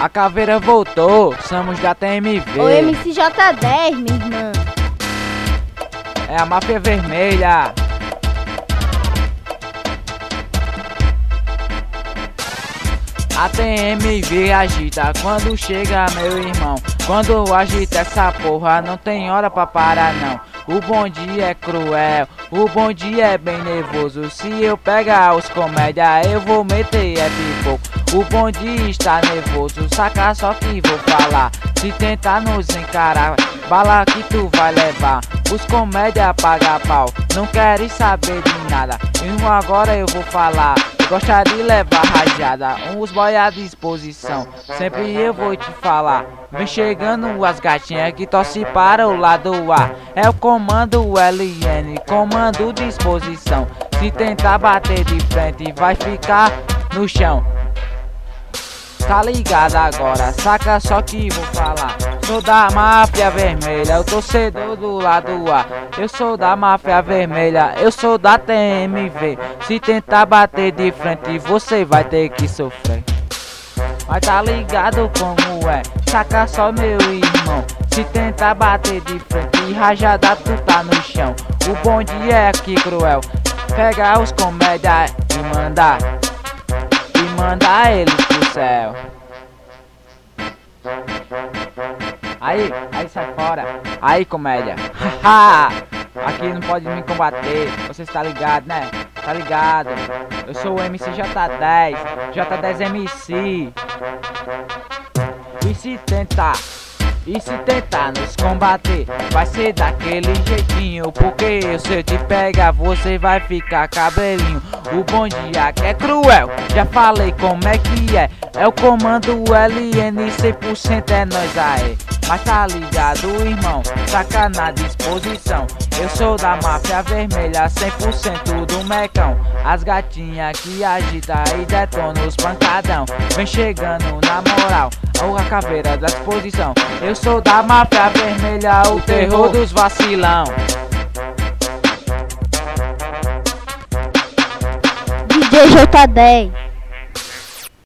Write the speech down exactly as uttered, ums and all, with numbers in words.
A caveira voltou, somos da T M V. O M C J dez, minha irmã. É a máfia vermelha. A T M V agita quando chega, meu irmão. Quando agita essa porra, não tem hora pra parar não. O bonde é cruel, o bonde é bem nervoso. Se eu pegar os comédia, eu vou meter é pipoco. O bonde está nervoso, saca só que vou falar. Se tentar nos encarar, bala que tu vai levar. Os comédia paga pau, não querem saber de nada. E agora eu vou falar. Gosta de levar rajada, uns boy à disposição. Sempre eu vou te falar. Vem chegando as gatinhas que torce para o lado A. É o comando L N, comando disposição. Se tentar bater de frente, vai ficar no chão. Tá ligado agora, saca só que vou falar. Sou da máfia vermelha, o torcedor do lado A. Eu sou da máfia vermelha, eu sou da T M V. Se tentar bater de frente, você vai ter que sofrer. Mas tá ligado como é, saca só meu irmão. Se tentar bater de frente, rajada tu tá no chão. O bonde é aqui cruel, pegar os comédia e mandar. E mandar eles pro céu. Aí, aí sai fora. Aí comédia. Haha. Aqui não pode me combater. Você está ligado, né? Tá ligado? Eu sou o M C J dez. J dez M C. E se tentar, e se tentar nos combater, vai ser daquele jeitinho. Porque se eu te pegar, você vai ficar cabelinho. O bonde aqui é cruel, já falei como é que é. É o comando L N, cem por cento é nós aí. Mas tá ligado, irmão, saca na disposição. Eu sou da máfia vermelha, cem por cento do mecão. As gatinhas que agita e detona os pancadão. Vem chegando na moral, a caveira da disposição. Eu sou da máfia vermelha, o terror dos vacilão. D J J dez.